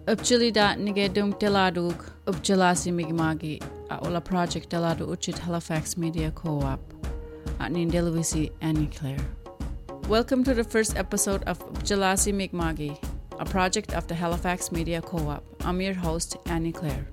Upchilida nigedum teladug upjalasi migmagi ola project teladu uchit Halifax Media Co-op at Nindelvisi Annie Claire. Welcome to the first episode of Upjalasi Migmagi, a project of the Halifax Media Co-op. I'm your host, Annie Claire.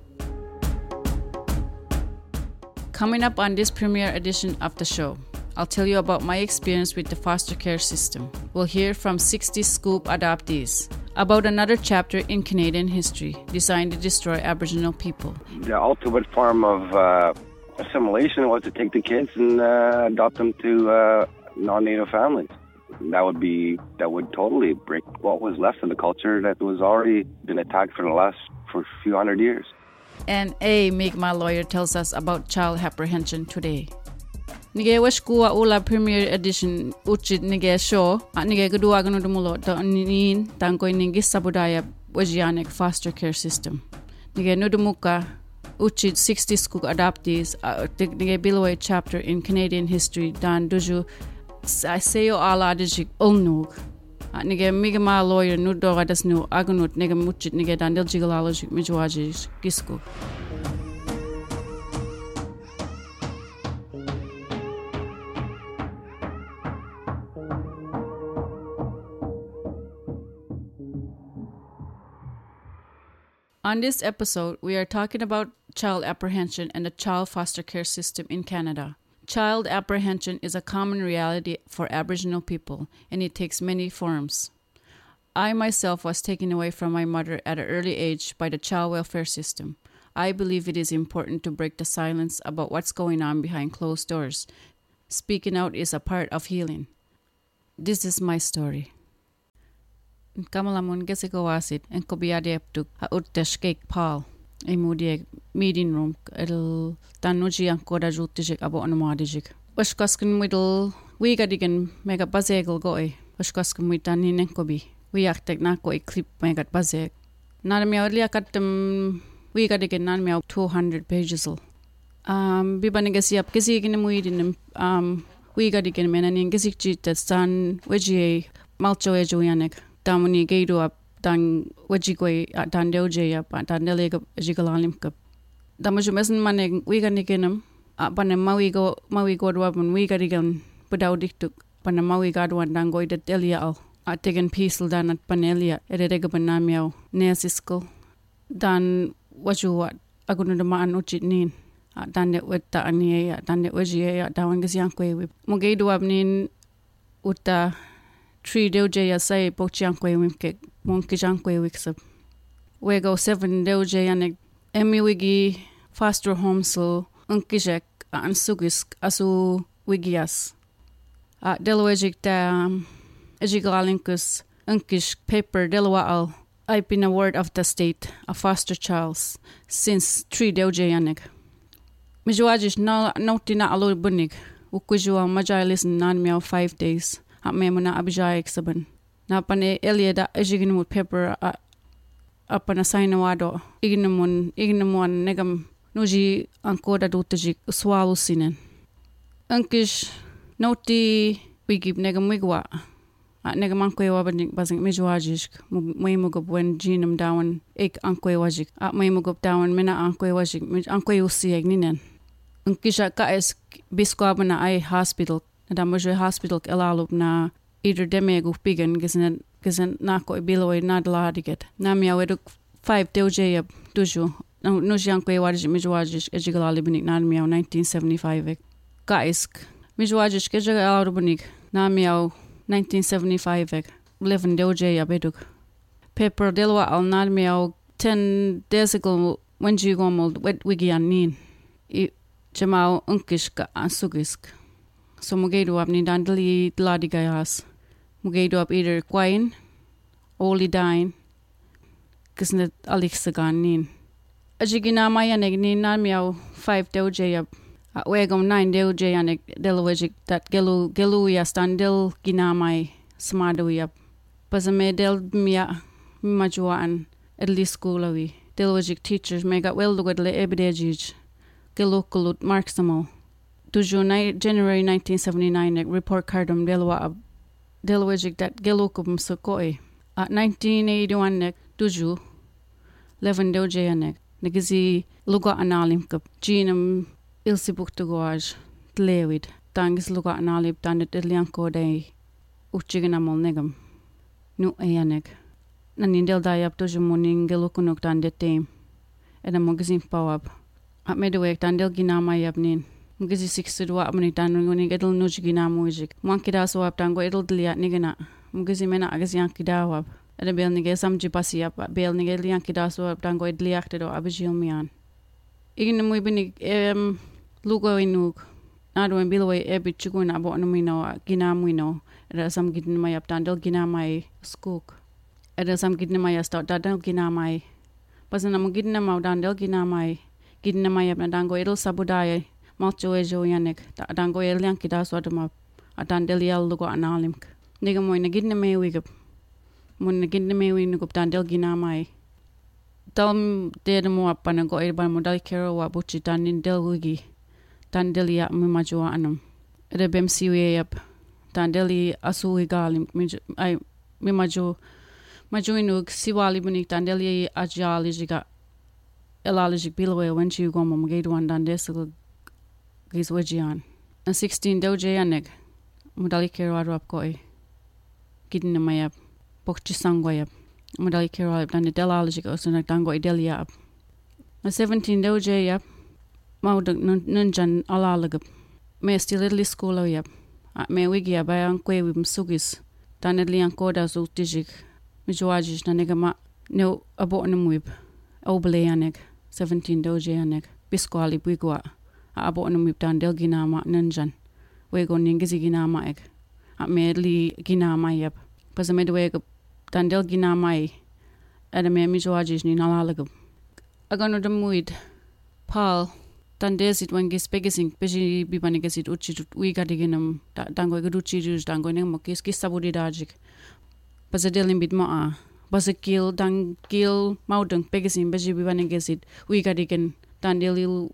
Coming up on this premiere edition of the show, I'll tell you about my experience with the foster care system. We'll hear from 60 Scoop adoptees about another chapter in Canadian history designed to destroy Aboriginal people. The ultimate form of assimilation was to take the kids and adopt them to non-native families. That would totally break what was left of the culture that was already been attacked for a few hundred years. And A. Mi'kmaq lawyer tells us about child apprehension today. Nige washkuwa ula premiere edition uchit nige show at nige gudua ganu dumulo da nin tanko ningi sabudaya wajianek foster care system. Nige nudumuka uchit 60 Scoop adoptees nige below chapter in Canadian history dan duju sayo ala dijik ulnug. At nige Mi'kmaq lawyer nudoga das nu agunut nige muchit nige dan del jigalalogic mijuaji gisku. On this episode, we are talking about child apprehension and the child foster care system in Canada. Child apprehension is a common reality for Aboriginal people, and it takes many forms. I myself was taken away from my mother at an early age by the child welfare system. I believe it is important to break the silence about what's going on behind closed doors. Speaking out is a part of healing. This is my story. Kamalamun gesikawasit en kobiadeptuk ha uttes cake pal e mudie meeting room el tanuji an koda jutijik abo anomadijik washkaskin middle we gadigen mega bazegel goi washkaskin mitanin en kobi we aktek na ko clip mega bazeg nan mi orlia katem we gadigen nan mi 200 pages bibani gesiap gesigin muidin we gadigen menanin gesikjit stan weji malcho ejuyanek Damuni gaido up dan wajigoi at dan doje up at dan delega jigalalim cup. Damajumesen maneg wiganiginum at pan mawi go dwabun wigadigan budaudituk pan mawi gadwan dan goi de delia al at tegen pisel dan at panelia edegabanamiao neasisko dan wajuat agunu de maan uchit nin at dan de wetta anie at dan de wajie at dawan gesiankwe wi mogaido up nin uta 3 doje ya say pokchankwe wimke monkijankwe wiksab. We go 7 doje yanek emi wigi foster home so unkijek an sugisk asu wigias. Delawejik da ejiglalinkus unkish paper delwaal. I've been a ward of the state a foster child since 3 doje yanek. Mijuajish na nautina alo bunig. Ukujua majalis nan meow 5 days. At memona abijayek saban. Na pane elia da ejiginumut paper apa na sainawado ignamun negam nuji ankoda dutajik swalu sinen. Ankish noti wigib negam wigwa. At negam ankwewa bazing mijuajisk muimugub when jinum dawan ek ankwewajik. At muimugub dawan mena ankwewajik ankweusieg ninen. Ankisha kaes biskwabana ay hospital. Da moje hospital elalub na either demegu pigan gesen nako biloi nadladiget na mi aweduk 5 doje tuju no jankwe wajis mijuajish ejigalalibinik na mi 1975 kaisk mijuajish ejigalalibinik na mi 1975 11 doje beduk paper delwa al na mi 10 desigal wenji gomol wet wigianin I jamau unkishka asugisk. So mugaido up ni dandali dladigayas. Mugaido up either kwain, oli dain, kisnet aliksagan nin. Ajigina mayanek ni nan miaw 5 doje up. Wegom 9 doje yanek delawejik that gelu ya standel ginamay smado yap. Pasame del mia majuan edli skolawi. Delawejik teachers mega well lugedle ebedejij. Gelu kulut marksamo. Tuju January 1979 report cardum delwajik dat gelukum sokoi. At 1981 tuju 11 doje anek. Nagazi luga analim kap jinam ilsibuktuguaj tlewid. Tangis luga analib tanit ilianko day uchiganamol negam. Nu ayanek. Nanindel dayap to jumuning gelukunok tandet team. Eda magazin pawab. At medawek tandel ginamayab nin. Magazi 62 apmani tanunguning edel nuj ginamujik. Mwankida so ap tango edel diliat nigana. Magazi mena agaz yankidawab. Eda bel nige samji pasiap bel nige yankida so ap tango edliak do abijil mian. Igin muy binig lugo inug. Nado en bilwe ebit chuguna bo numino ginamuino. Eda sam gidin mayap tandel ginamay skuk. Eda sam gidin mayas tandel ginamay. Pasana mo gidin mau tandel ginamay. Gidin mayap na dango edel sabudaya. Malcho ejo yanek dango elian kita so adama atandel yal lugo analim. Niga mo na gidin me wigap. Mun na gidin me wi nugup tandel ginamay. Tal de mo apana go edban modal kero wa buchi tanin del wigi. Tandeli mi majua anum. Ede bem siwe yap. Tandeli asu igalim. Ay mi maju inug siwali bunik tandeli ajali jiga. Elali jig bilwe when chi gomo magaidu an dandesu gizwajian. Na 16 doje anek. Modali kero arwap koi. Gidin mayap. Pokchi sangwayap. Modali kero arwap dandela jig osunak dango ideliap. Na 17 doje yap. Maudag nunjan alalagap. Me stilidli skolo yap. At me wigi abay ang kwe wim sugis. Tanidli ang koda zultijig. Mijuajish na negama no abo na mwib. Obele anek. 17 doje anek. Biskwali bwigwa. Abo na mwib tandel ginama nunjan. Wego ningizi ginama ek. At me li ginama yap. Pasa me dwega tandel ginama e. Ada me mijuajish ni nalalagap. Agano da mwid. Paul. Tandesit wangis pegising peji bibanigesit uchidut uigadiginam dango gaduchidus dango nemo kis sabudi dajik pasadelim bit maa basakil dangil maudang pegising peji bibanigesit uigadigen tandelil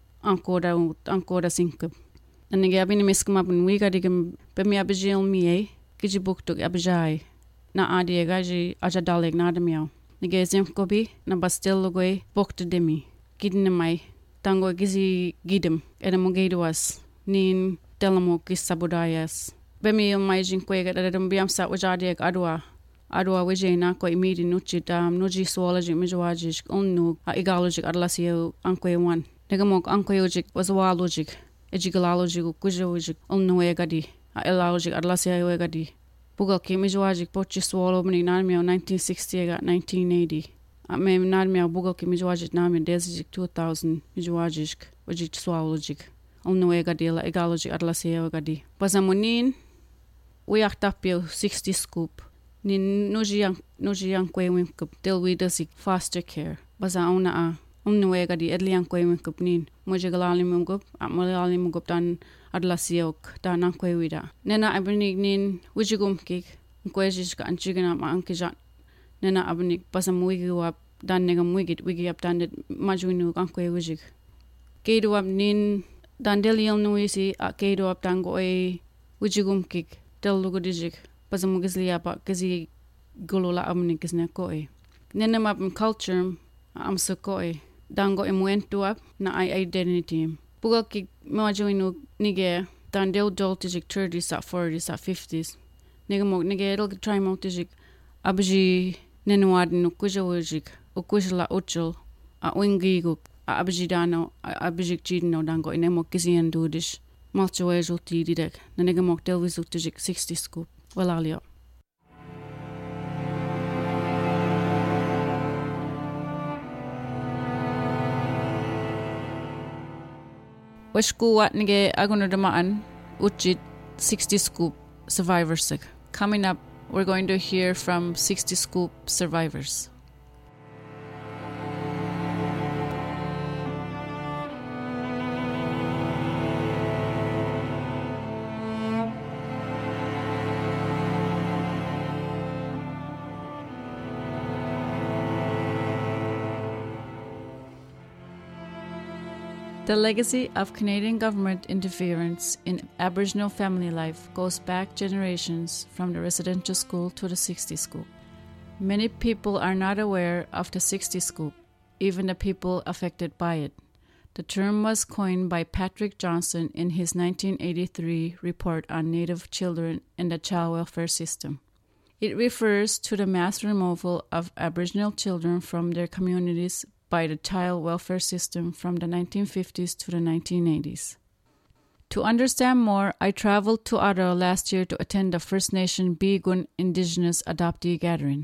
ankoda sinkap nanige abini miskamapun uigadigam pemi abijil mie kiji buktuk abijai na adi gaji aja daleg nadamiao nige zemkobi na bastel logoi bokta demi kidnamai tango gizi gidem eda mogeiduas nin telamo kis sabudayas bemi mai jinkwega da biam sa wajadiek adwa wejena ko imidi nuchi nuji swology mijoajish onnu igalogic adlasio ankwe one negamok ankoyogic waswalogic ejigalologic kujogic onnu egadi elalogic adlasio egadi bugal ki mijoajic pochi swolo mini namio 1960 ga 1980 me narmia bugal ki mijoajit nami desijik 2000 mijoajik ojit swalojik onno egadila egalogic adlasio egadi pasamunin uyaktapio 60 scoop nin nojiang kwewin kup delwidasik foster care basa ona onno egadi edliang kwewin kup nin mojigalalim kup amalalim kup tan adlasio tan ankwewida nena abnig nin ujigum kik kwejis ka anchigana ma ankija nena abnik pasamuigi wap dan nega muigit wigi up dan majuinu kankwe wujik keido up nin dan deliel nuisi a keido up tango e wujigum kik del lugudijik pasamugizli apa kazi golola abnik kisne ko e nena map culture am so ko e dango emuentu up na identity puga kik majuinu nige dan del doltijik 30s at 40s at 50s nega mok nige el try motijik abji nenuad no kujawjik o kujla ochol a wingigu a abjidano abjik chidno dango inemo kisian dudish malchoejo tididek nanega mok delvisutijik 60 scoop walalio washku wat nige agonodamaan uchit 60 scoop survivors coming up. We're going to hear from 60 Scoop survivors. The legacy of Canadian government interference in Aboriginal family life goes back generations from the residential school to the 60 Scoop. Many people are not aware of the 60 Scoop. even the people affected by it. The term was coined by Patrick Johnson in his 1983 report on Native children and the child welfare system. It refers to the mass removal of Aboriginal children from their communities by the child welfare system from the 1950s to the 1980s. To understand more, I traveled to Ottawa last year to attend the First Nation Biigun Indigenous Adoptee Gathering.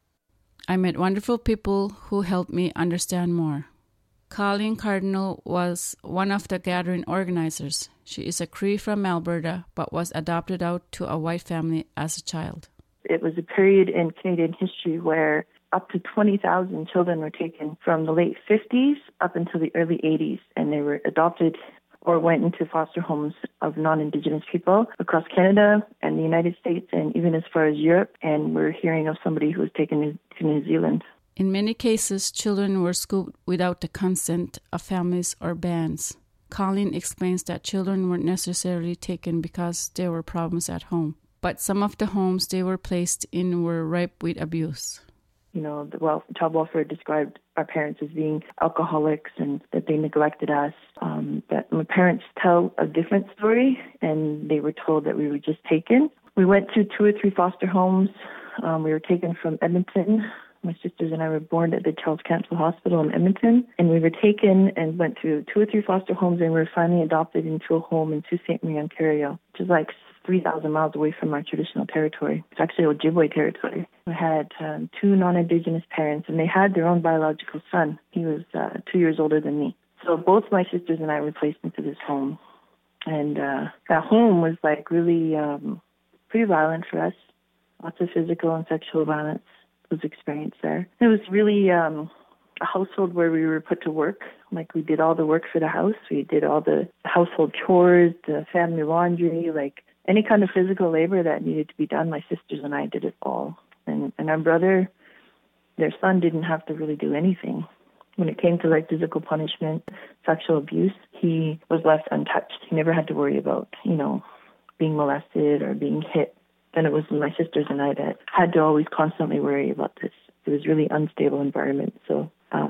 I met wonderful people who helped me understand more. Colleen Cardinal was one of the gathering organizers. She is a Cree from Alberta, but was adopted out to a white family as a child. It was a period in Canadian history where up to 20,000 children were taken from the late 50s up until the early 80s, and they were adopted or went into foster homes of non-Indigenous people across Canada and the United States and even as far as Europe. And we're hearing of somebody who was taken to New Zealand. In many cases, children were scooped without the consent of families or bands. Colleen explains that children weren't necessarily taken because there were problems at home, but some of the homes they were placed in were ripe with abuse. You know, child welfare described our parents as being alcoholics and that they neglected us. But my parents tell a different story, and they were told that we were just taken. We went to 2 or 3 foster homes. We were taken from Edmonton. My sisters and I were born at the Charles Cancer Hospital in Edmonton, and we were taken and went through 2 or 3 foster homes, and we were finally adopted into a home in Sault Ste. Marie, Ontario, which is like 3,000 miles away from our traditional territory. It's actually Ojibwe territory. We had 2 non-Indigenous parents, and they had their own biological son. He was 2 years older than me. So both my sisters and I were placed into this home. And that home was like really pretty violent for us. Lots of physical and sexual violence was experienced there. It was really a household where we were put to work. Like, we did all the work for the house. We did all the household chores, the family laundry, like any kind of physical labor that needed to be done. My sisters and I did it all. And our brother, their son, didn't have to really do anything. When it came to like physical punishment, sexual abuse, he was left untouched. He never had to worry about, being molested or being hit. And it was my sisters and I that had to always constantly worry about this. It was a really unstable environment. So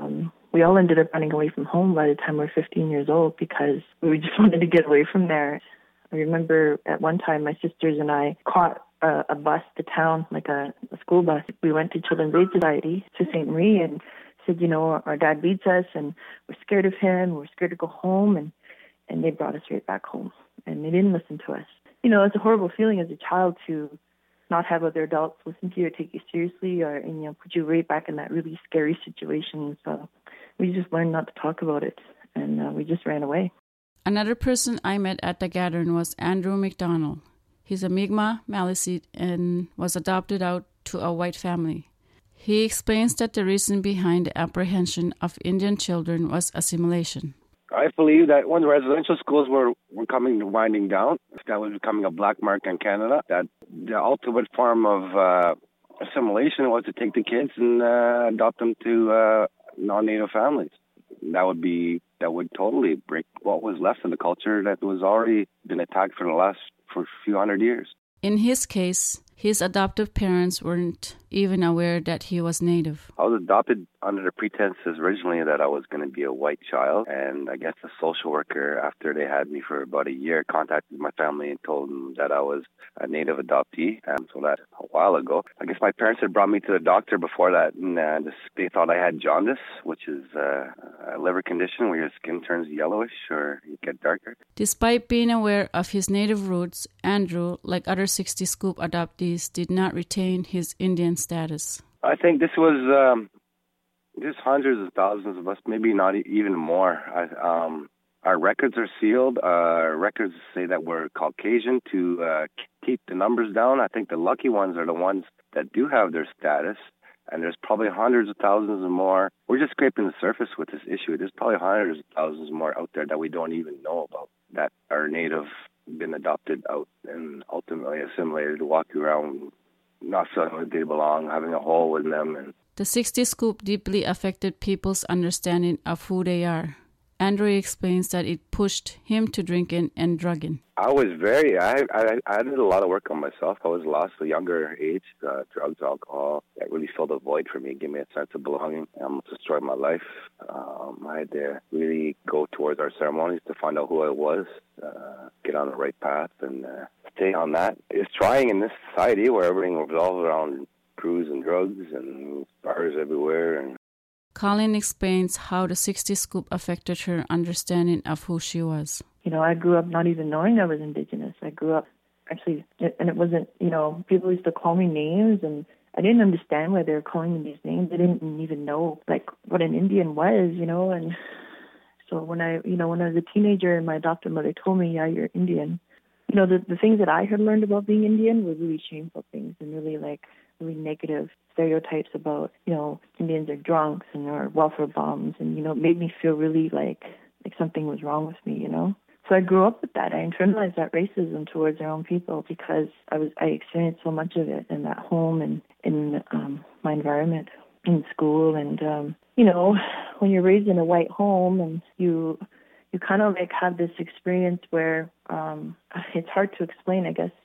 we all ended up running away from home by the time we were 15 years old because we just wanted to get away from there. I remember at one time my sisters and I caught a bus to town, like a school bus. We went to Children's Aid Society to Ste. Marie and said, our dad beats us and we're scared of him. We're scared to go home. And they brought us right back home. And they didn't listen to us. It's a horrible feeling as a child to not have other adults listen to you or take you seriously or, put you right back in that really scary situation. So we just learned not to talk about it, and we just ran away. Another person I met at the gathering was Andrew McDonald. He's a Mi'kmaq Maliseet and was adopted out to a white family. He explains that the reason behind the apprehension of Indian children was assimilation. I believe that when the residential schools were winding down, that was becoming a black mark in Canada, that the ultimate form of assimilation was to take the kids and adopt them to non-Native families. That would totally break what was left of the culture that was already been attacked for a few hundred years. In his case, his adoptive parents weren't even aware that he was Native. I was adopted under the pretenses originally that I was going to be a white child, and I guess the social worker, after they had me for about a year, contacted my family and told them that I was a Native adoptee. And so that a while ago, I guess my parents had brought me to the doctor before that, and they thought I had jaundice, which is a liver condition where your skin turns yellowish or you get darker. Despite being aware of his Native roots, Andrew, like other 60 Scoop adoptees, did not retain his Indian status. I think this was just hundreds of thousands of us, maybe not even more. Our records are sealed. Our records say that we're Caucasian to keep the numbers down. I think the lucky ones are the ones that do have their status, and there's probably hundreds of thousands and more. We're just scraping the surface with this issue. There's probably hundreds of thousands more out there that we don't even know about, that are Native, been adopted out, and ultimately assimilated, walking around not feeling like they belong, having a hole in them. And the 60 Scoop deeply affected people's understanding of who they are. Andrew explains that it pushed him to drinking and drugging. I did a lot of work on myself. I was lost at a younger age. Drugs, alcohol, that really filled a void for me, gave me a sense of belonging. Almost destroyed my life. I had to really go towards our ceremonies to find out who I was, get on the right path, and stay on that. It's trying in this society where everything revolves around booze and drugs and bars everywhere. And Colleen explains how the 60 Scoop affected her understanding of who she was. I grew up not even knowing I was Indigenous. I grew up actually, and it wasn't, people used to call me names, and I didn't understand why they were calling me these names. I didn't even know, what an Indian was, and so when I was a teenager and my adopted mother told me, yeah, you're Indian, the things that I had learned about being Indian were really shameful things and really negative stereotypes about, Indians are drunks and are welfare bums, and, made me feel really like something was wrong with me, So I grew up with that. I internalized that racism towards our own people because I experienced so much of it in that home and in my environment, in school. And, when you're raised in a white home and you kind of have this experience where it's hard to explain, I guess.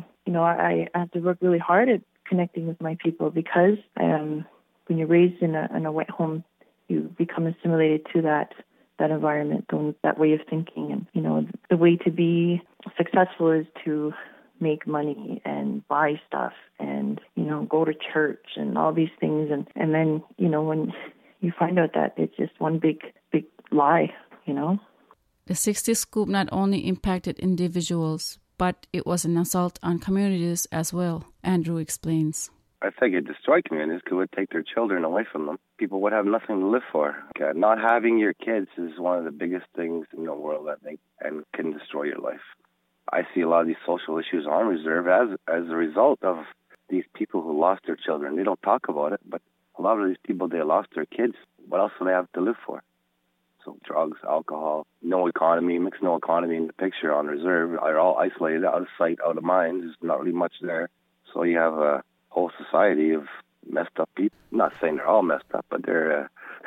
I have to work really hard at connecting with my people because when you're raised in a white home, you become assimilated to that environment, that way of thinking. And, the way to be successful is to make money and buy stuff and, go to church and all these things. And then, when you find out that it's just one big lie, The 60 Scoop not only impacted individuals, but it was an assault on communities as well, Andrew explains. I think it destroyed communities because it would take their children away from them. People would have nothing to live for. Not having your kids is one of the biggest things in the world, I think, and can destroy your life. I see a lot of these social issues on reserve as a result of these people who lost their children. They don't talk about it, but a lot of these people, they lost their kids. What else do they have to live for? So drugs, alcohol, no economy, mix no economy in the picture on reserve. Are all isolated, out of sight, out of mind. There's not really much there. So you have a whole society of messed up people. I'm not saying they're all messed up, but there's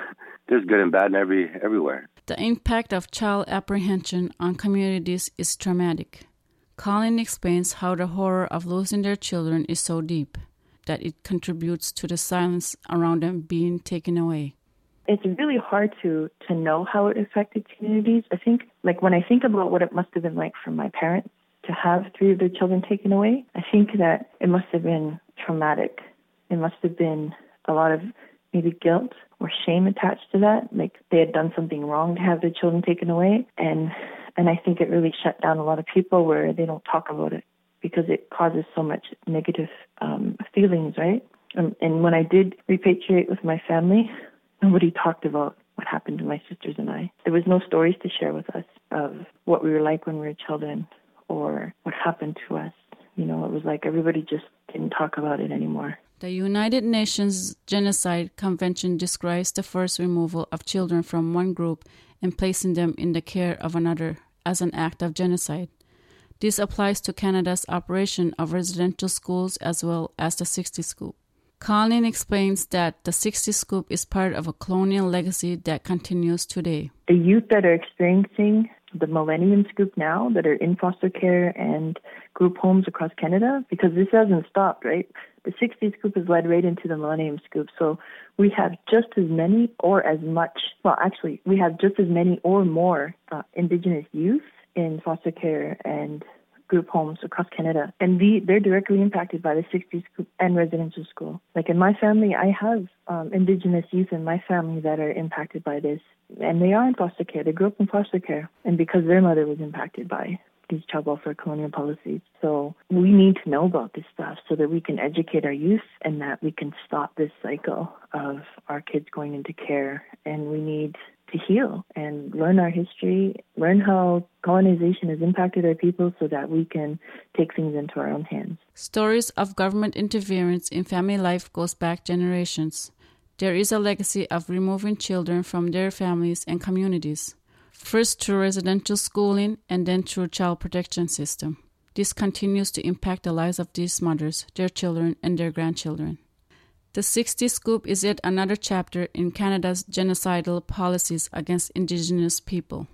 good and bad everywhere. The impact of child apprehension on communities is traumatic. Colleen explains how the horror of losing their children is so deep that it contributes to the silence around them being taken away. It's really hard to know how it affected communities. I think, when I think about what it must have been like for my parents to have 3 of their children taken away, I think that it must have been traumatic. It must have been a lot of maybe guilt or shame attached to that. They had done something wrong to have their children taken away. And I think it really shut down a lot of people where they don't talk about it because it causes so much negative feelings, right? And when I did repatriate with my family, nobody talked about what happened to my sisters and I. There was no stories to share with us of what we were like when we were children or what happened to us. It was like everybody just didn't talk about it anymore. The United Nations Genocide Convention describes the first removal of children from one group and placing them in the care of another as an act of genocide. This applies to Canada's operation of residential schools as well as the 60 Scoop. Colleen explains that the 60 Scoop is part of a colonial legacy that continues today. The youth that are experiencing the Millennium Scoop now, that are in foster care and group homes across Canada, because this hasn't stopped, right? The 60 Scoop has led right into the Millennium Scoop. So we have just as many or as much, we have just as many or more Indigenous youth in foster care and group homes across Canada. And they're directly impacted by the 60 Scoop and residential school. In my family, I have Indigenous youth in my family that are impacted by this. And they are in foster care. They grew up in foster care. And because their mother was impacted by these child welfare colonial policies. So we need to know about this stuff so that we can educate our youth and that we can stop this cycle of our kids going into care. And we need to heal and learn our history, learn how colonization has impacted our people so that we can take things into our own hands. Stories of government interference in family life goes back generations. There is a legacy of removing children from their families and communities, first through residential schooling and then through child protection system. This continues to impact the lives of these mothers, their children, and their grandchildren. The 60 Scoop is yet another chapter in Canada's genocidal policies against Indigenous people.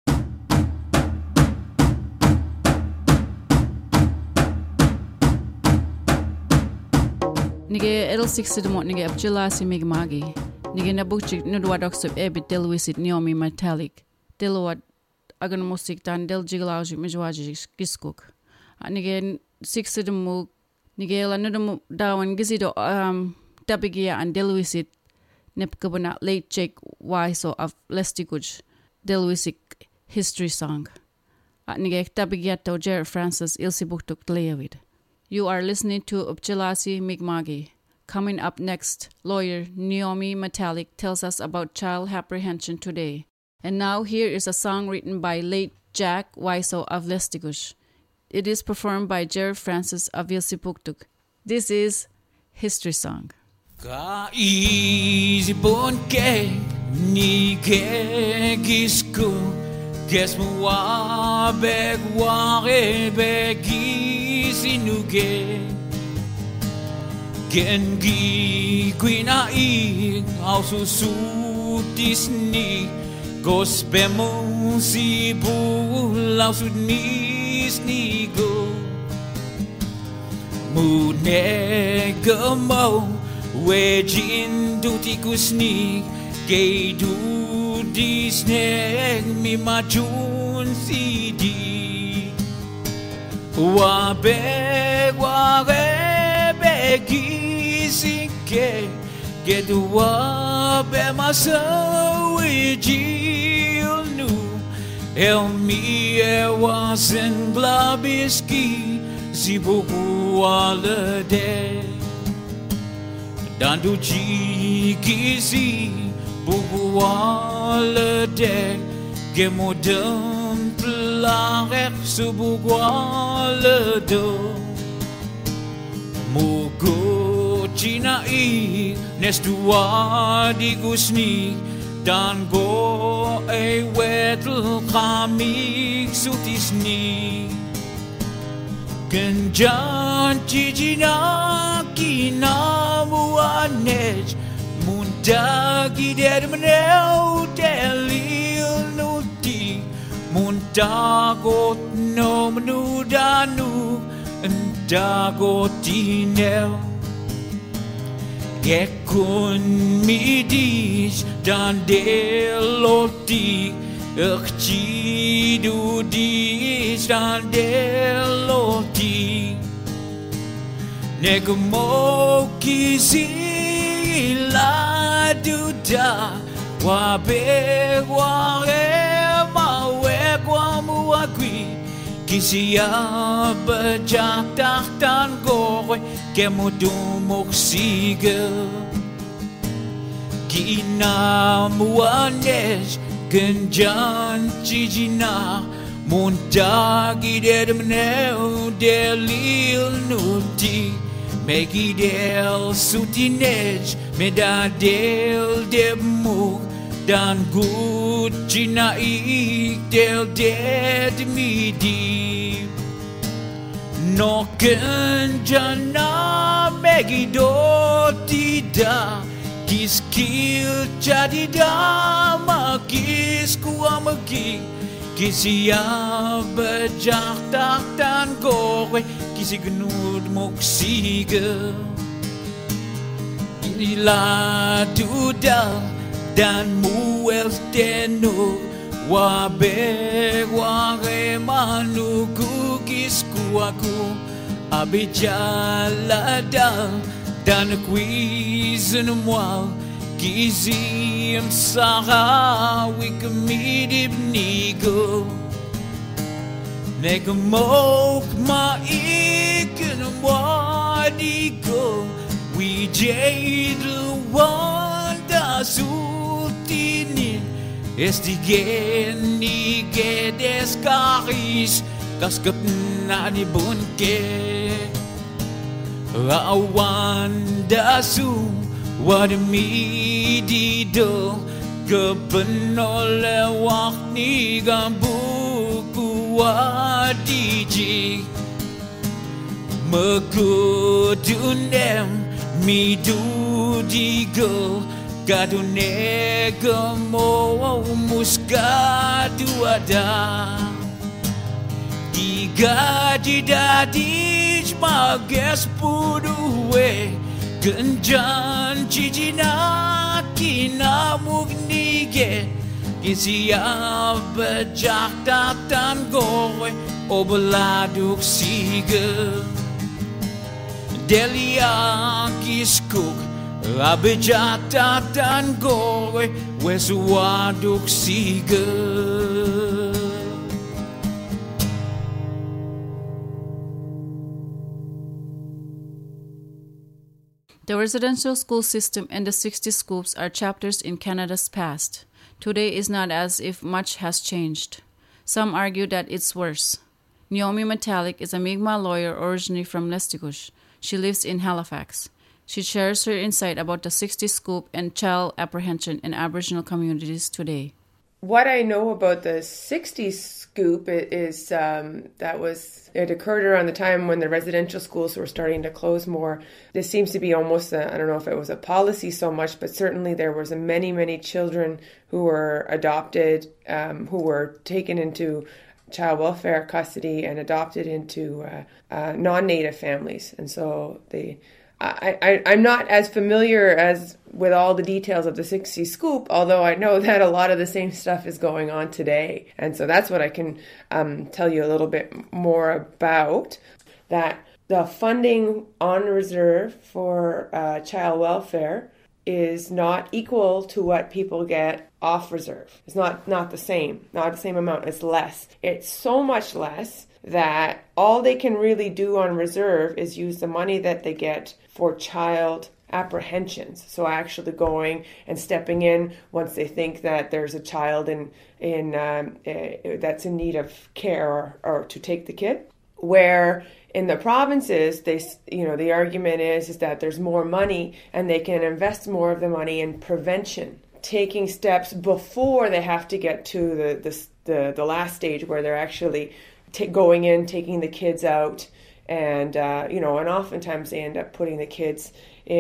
Nige edel 60 demot nige abjilasi migmagi. Nige nabukchik nudwadok sub ebit delwisit Naomi Metallic. Delwad agan musik dan del jiglauji mijwaji giskuk. Nige 60 demuk nige la nudum dawan gizido tabigia and delwisit nepkabana late Jake Waiso of Lestiguj delwisik history song. Nige tabigia to Jared Francis ilsibuktuk leavid. You are listening to Upchilasi Mi'kmaq. Coming up next, lawyer Naomi Metallic tells us about child apprehension today. And now here is a song written by late Jack Waiso of Lestiguj. It is performed by Jared Francis of Ilsipuktuk. This is History Song. Ka easy bonke ni ke gisku ges mo wa beg wa begi sinuge gengi quina I also sutis ni gospemo si bu la sudnis ni go mu ne gamo Wejin duti kusni gay du disneg mi majun sidi wa be gisike get wa be masa wejil nu el mi wasen blabiski zibuku alade Dandu jikisi bubu wala de gemodem plarer subu wala do mugo china I nestua di gusni dan go e wetel kami sutisni Kenjan jijina kinamu anej Muntagi der meneu delil nuti Muntagot no menudanu Endagot inel Gekun midis dan deloti Ercidu dis dan deloti Negmo kisi la duda Wabe ware mawe guamu agui Kisi ya bejak tahtan goy Kemudumuk sigel Gina muanej Genjan jijina Muntagi der meneu delil nuti Megi del sutinej medadel demuk Dan good jina ik del dead midi No genjana megi do tidak Kiskil jadi dama kisku amagi Kisia bejak taktan gowe Kisi genud moksiga Ila dudal dan muel steno Wabe ware manuku kisku aku Abijaladal Dan cuisine moi Gizim Sarah Wikmidib Nigo Negamok ma ikin wadigo We jade wanda sultinin Estigen ni gedes karis Kaskap na ni bunke Awanda su wadmi do kebenole wakni gambuku wadiji Megudunem mi du digo gadunega mo musgadu ada diga didadij mages puduwe genjan cijina kinamugnige Gizia bejak datan goe obeladuk sige Delia kiskuk abejak datan goe wesuaduk sige The residential school system and the 60 scoops are chapters in Canada's past. Today is not as if much has changed. Some argue that it's worse. Naomi Metallic is a Mi'kmaq lawyer originally from Nestigouche. She lives in Halifax. She shares her insight about the 60 scoop and child apprehension in Aboriginal communities today. What I know about the 60 scoop is it occurred around the time when the residential schools were starting to close more. This seems to be almost I don't know if it was a policy so much, but certainly there was many children who were adopted, who were taken into child welfare custody and adopted into non-Native families. And so I'm not as familiar as with all the details of the 60 scoop, although I know that a lot of the same stuff is going on today. And so that's what I can tell you a little bit more about, that the funding on reserve for child welfare is not equal to what people get off reserve. It's not the same amount, it's less. It's so much less that all they can really do on reserve is use the money that they get for child apprehensions. So actually going and stepping in once they think that there's a child that's in need of care or to take the kid. Where in the provinces, the argument is that there's more money and they can invest more of the money in prevention, taking steps before they have to get to the last stage where they're actually going in, taking the kids out, and oftentimes they end up putting the kids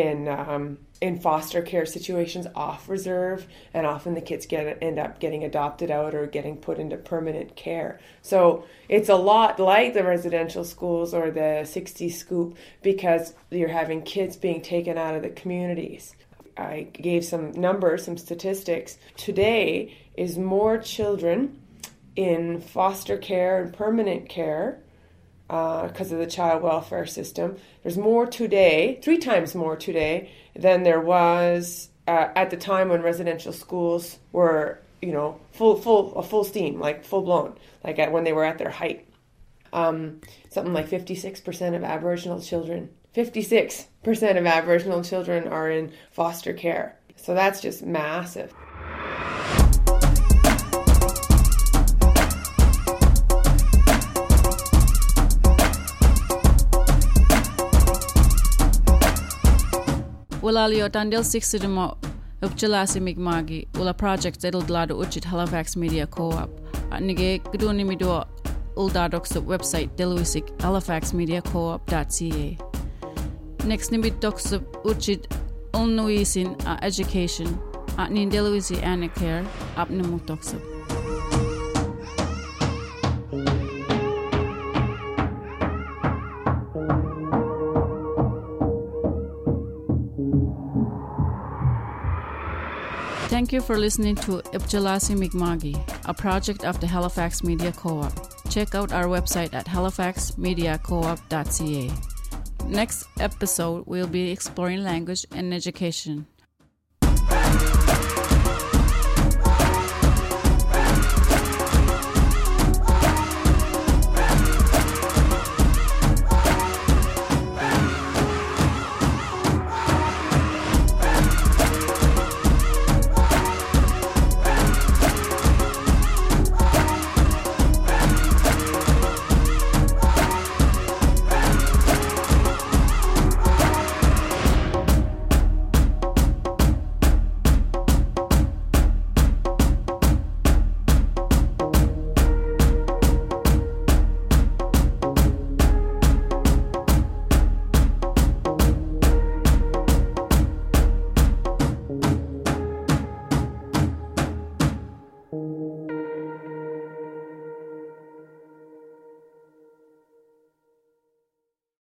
in foster care situations off reserve, and often the kids end up getting adopted out or getting put into permanent care. So it's a lot like the residential schools or the 60 scoop, because you're having kids being taken out of the communities. I gave some numbers, some statistics. Today is more children in foster care and permanent care because of the child welfare system. There's more today, 3 times more today, than there was at the time when residential schools were, full steam, like full blown, like when they were at their height. Something like 56% of Aboriginal children, 56% of Aboriginal children are in foster care. So that's just massive. Walalio Dandel 60 Demo Upchalasi Mi'kmaqi Ula project Edel Glado Uchit Halifax Media Co-op Nige Gduni Mido Uldadox website Deluisic halifaxmediacoop.ca. Next Nimit Dox Uchit Ulnuisin education at Nindeluisi Anacare Apnemutox. Thank you for listening to Ipjalasi Mi'kmaqi, a project of the Halifax Media Co-op. Check out our website at halifaxmediacoop.ca. Next episode, we'll be exploring language and education.